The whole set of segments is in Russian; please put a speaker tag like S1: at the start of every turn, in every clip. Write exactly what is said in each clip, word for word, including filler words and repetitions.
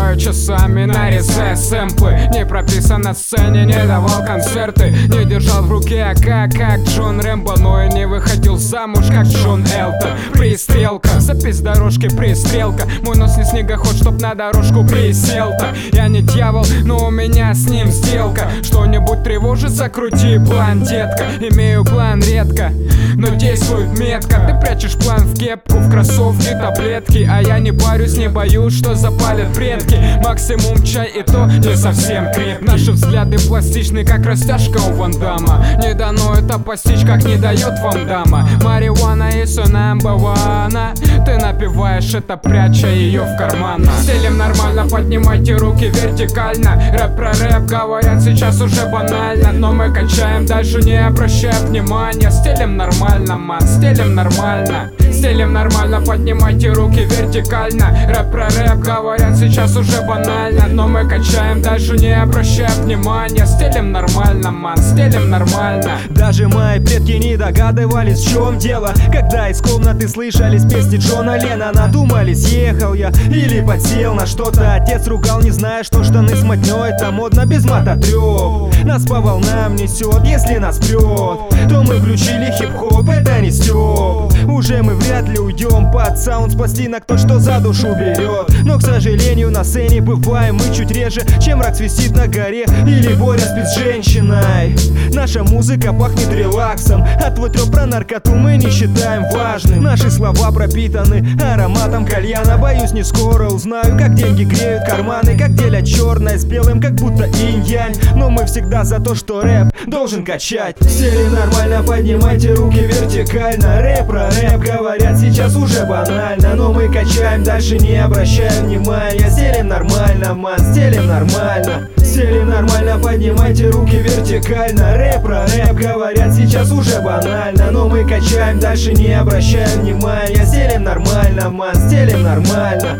S1: Бываю часами нарезая сэмплы. Не прописан на сцене, не давал концерты. Не держал в руке АК, как Джон Рэмбо, но и не выходил замуж, как Джон Элтон. Пристрелка, запись дорожки, пристрелка. Мой нос не снегоход, чтоб на дорожку присел-то. Я не дьявол, но у меня с ним сделка. Что-нибудь тревожит, закрути план, детка. Имею план редко, но действует метко. Ты прячешь план в кепку, в кроссовки, таблетки. А я не парюсь, не боюсь, что запалят предки. Максимум чай, и то не совсем крепкий. Наши взгляды пластичны, как растяжка у Ван Дамма. Не дано это постичь, как не дает вам дама. Марихуана и все number one. Ты напиваешь это, пряча ее в карман. Стилем нормально, поднимайте руки вертикально. Рэп про рэп говорят сейчас уже банально, но мы качаем дальше, не обращая внимания. Стилем нормально, ман, стилем нормально. Стилем нормально, поднимайте руки вертикально. Рэп про рэп говорят сейчас уже банально, но мы качаем дальше, не обращая внимания. Стилем нормально, ман, стилем нормально.
S2: Даже мои предки не догадывались, в чем дело, когда из комнаты слышались песни Джона Леннона. Надумались, ехал я или подсел на что-то. Отец ругал, не зная, что штаны с мотнёй. Это модно без мототрёп. Нас по волнам несет, если нас прет, то мы включили хип-хоп, это не стёб. Уже мы вряд ли уйдем под саунд с пластинок, то, что за душу берет. Но, к сожалению, на сцене бываем мы чуть реже, чем рак свистит на горе или Боря спит с женщиной. Наша музыка пахнет релаксом, а твой трёп про наркоту мы не считаем важным. Наши слова пропитаны ароматом кальяна. Боюсь, не скоро узнаю, как деньги греют карманы, как делят черное с белым, как будто инь-янь. Но мы всегда за то, что рэп должен качать. Сели нормально, поднимайте руки вертикально. Рэп про рэп говорят сейчас уже банально, но мы качаем дальше, не обращаем внимания. Стелим нормально, ман, стелим нормально. Стелим нормально, поднимайте руки вертикально. Рэп про рэп говорят сейчас уже банально, но мы качаем дальше, не обращаем внимания. Стелим нормально, ман, стелим нормально.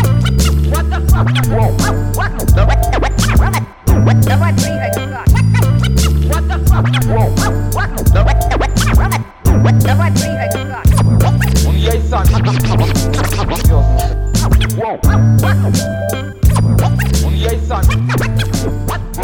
S3: Давай прыгай, What the fuck? Давай прыгай,
S4: Он я и сам. Он я и сам.